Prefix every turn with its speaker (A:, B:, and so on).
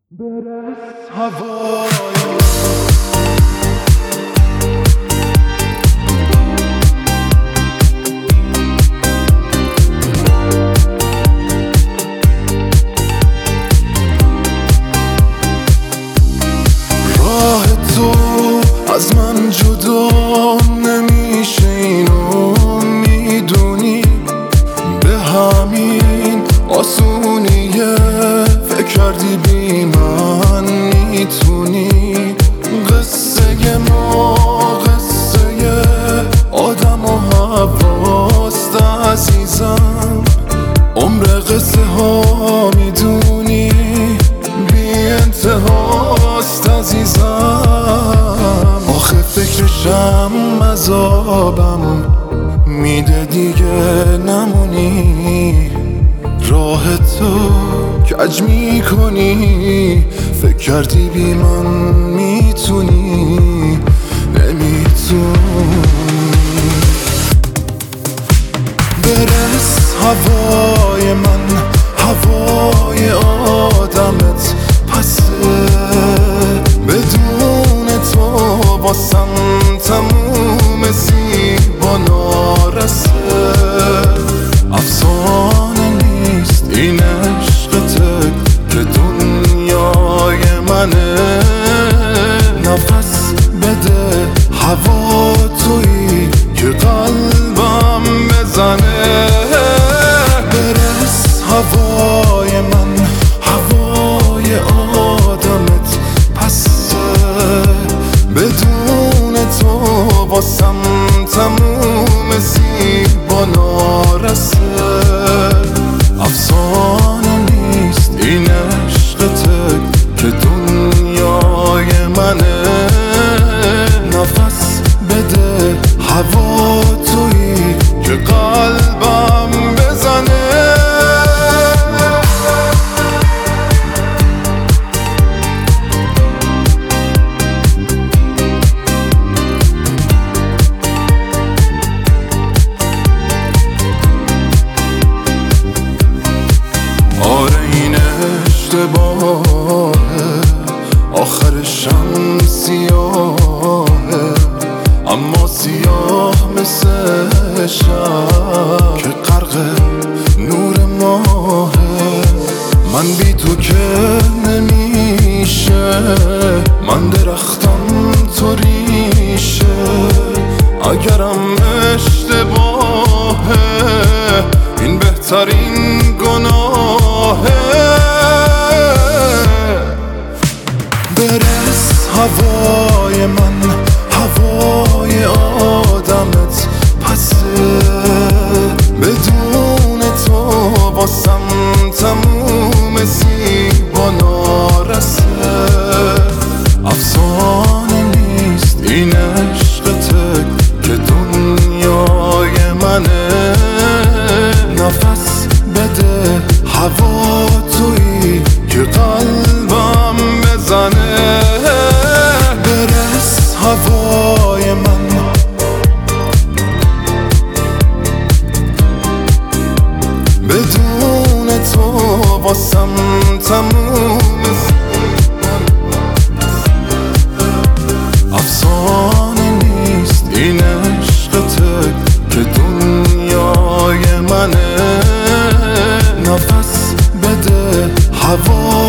A: برس هوای راه تو از من جدا نمیشه، اینو میدونی، به همین آسونیه. فکر کردی بی من میتونی؟ قصه ما قصه آدم و حواست عزیزم، عمر قصه ها میدونی بی انتهاست عزیزم. آخه فکرشم عذابم میده دیگه نمونی، راه تو کج میکنی. فکر کردی بی من میتونی، نمیتونی. برس هوای من، هوای آدمت پسه، بدون تو واسم تموم زیبا نارسه. افسانه نیست این عشقته که دنیای منه. نفس بده هوا تویی که قلبم بزنه. برس هوای من، هوای آدمت پسه، بدون تو واسم تموم زیبا نارسه. افسانه نیست این عشقته که دنیای منه. نفس بده هوا تویی که قلبم بزنه. آره این اشتباهه، آخرشم سیاهه، اما سیاه مثل شب که غرق نور ماهه. من بی تو که نمیشه، من درختم تو ریشه. اگرم اشتباهه این بهترین گناهه. برس هوای من، هوای آدمت پسه، بدون تو واسم تموم زیبا نارسه. افسانه نیست این عشقته که دنیای منه. نفس بده هوا تویی که قلبم بزنه. برس هوای من، بدون تو واسم تموم. افسانه نیست این عشقته که دنیای منه. نفس بده هوا